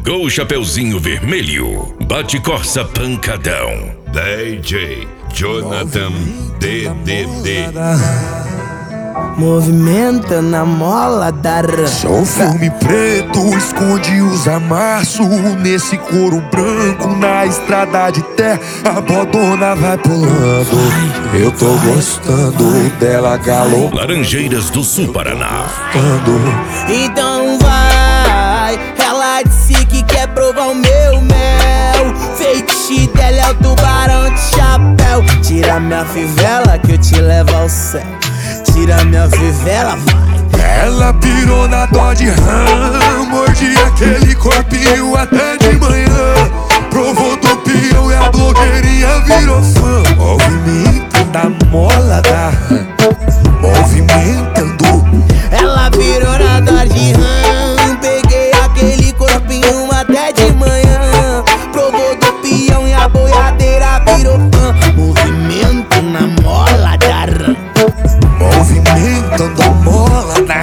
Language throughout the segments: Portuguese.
Gol Chapeuzinho Vermelho, Bate Corsa Pancadão, DJ Jonathan DDD. Movimenta na mola da rã. Só um filme preto esconde os amassos. Nesse couro branco na estrada de terra, a bodona vai pulando. Eu tô gostando dela galopando. Laranjeiras do Sul Paraná. Então vai, ela disse que quer provar o meu mel. Feitiço dela é o tubarão de chapéu. Tira minha fivela que eu te levo ao céu. Tira minha fivela, vai. Ela pirou na Dodge Ram, mordi aquele corpinho até de manhã. Provou do peão e a blogueirinha virou fã. Movimento da mola da Ram, movimentando. Ela virou na Dodge Ram, peguei aquele corpinho até de manhã. Provou do peão e a boiadeira virou fã. Movimento na mola da Ram, movimentando a mola da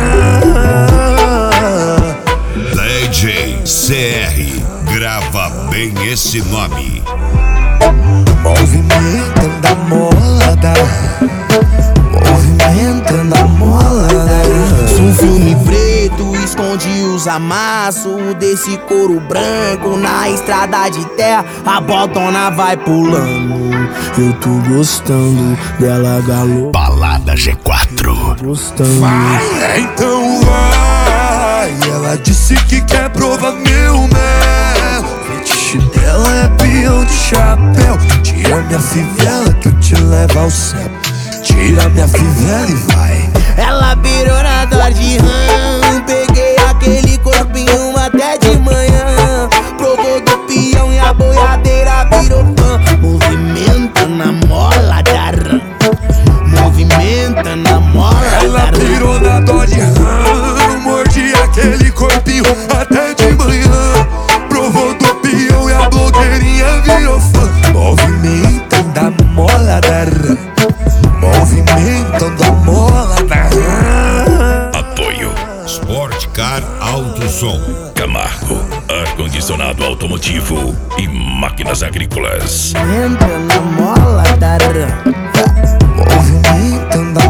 DJ CR, grava bem esse nome. movimentando a mola da movimentando a mola da. Um filme preto esconde os amassos desse couro branco na estrada de terra, a bodona vai pulando. Eu tô gostando dela galopando. Balada G4. Gostando. Vai, então vai. Ela disse que quer provar meu mel. Fetiche dela é peão de chapéu. Tira minha fivela que eu te levo ao céu. Tira minha fivela e vai. Ela virou na Dodge Ram, peguei aquele corpinho até de manhã. Provou do peão e a boiadeira virou fã. Movimenta na mola da Ram, movimenta na mola da Ram. Ela pirou na Dodge Ram, mordi aquele corpinho até de manhã. Provou do peão e a blogueirinha virou fã. Movimentando a mola da Ram, movimentando a mola da Ram. Apoio Sport Car Alto Som, Camargo, ar-condicionado automotivo e máquinas agrícolas. Entra na mola da Ram, Movimentando